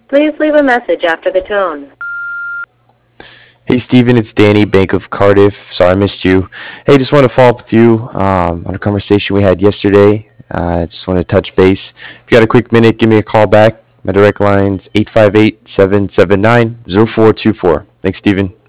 Please leave a message after the tone. Hey Steven, it's Danny, Bank of Cardiff. Sorry I missed you. Hey, just want to follow up with you on a conversation we had yesterday. Just want to touch base. If you got a quick minute, give me a call back. My direct line's 858-779-0424. Thanks, Steven.